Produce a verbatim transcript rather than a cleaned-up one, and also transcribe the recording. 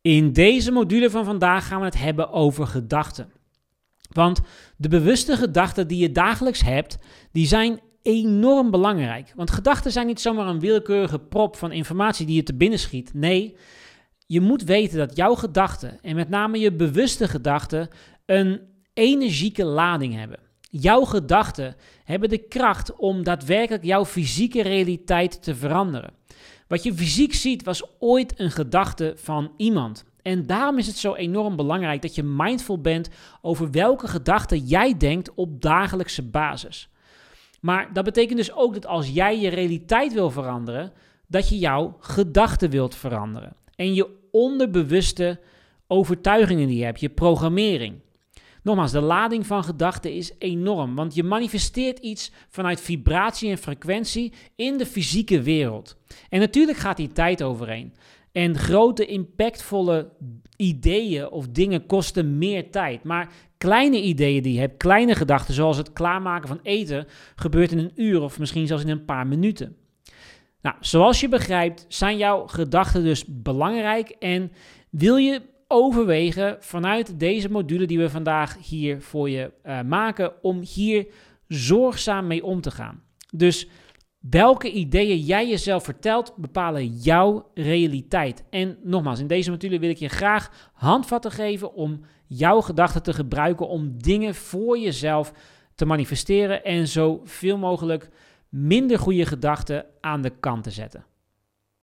In deze module van vandaag gaan we het hebben over gedachten. Want de bewuste gedachten die je dagelijks hebt, die zijn enorm belangrijk. Want gedachten zijn niet zomaar een willekeurige prop van informatie die je te binnen schiet. Nee, je moet weten dat jouw gedachten, en met name je bewuste gedachten, een energieke lading hebben. Jouw gedachten hebben de kracht om daadwerkelijk jouw fysieke realiteit te veranderen. Wat je fysiek ziet was ooit een gedachte van iemand. En daarom is het zo enorm belangrijk dat je mindful bent over welke gedachten jij denkt op dagelijkse basis. Maar dat betekent dus ook dat als jij je realiteit wil veranderen, dat je jouw gedachten wilt veranderen. En je onderbewuste overtuigingen die je hebt, je programmering. Nogmaals, de lading van gedachten is enorm, want je manifesteert iets vanuit vibratie en frequentie in de fysieke wereld. En natuurlijk gaat die tijd overheen. En grote, impactvolle ideeën of dingen kosten meer tijd. Maar kleine ideeën die je hebt, kleine gedachten, zoals het klaarmaken van eten, gebeurt in een uur of misschien zelfs in een paar minuten. Nou, zoals je begrijpt, zijn jouw gedachten dus belangrijk en wil je overwegen vanuit deze module die we vandaag hier voor je uh, maken, om hier zorgzaam mee om te gaan. Dus welke ideeën jij jezelf vertelt, bepalen jouw realiteit. En nogmaals, in deze module wil ik je graag handvatten geven om jouw gedachten te gebruiken om dingen voor jezelf te manifesteren en zoveel mogelijk minder goede gedachten aan de kant te zetten.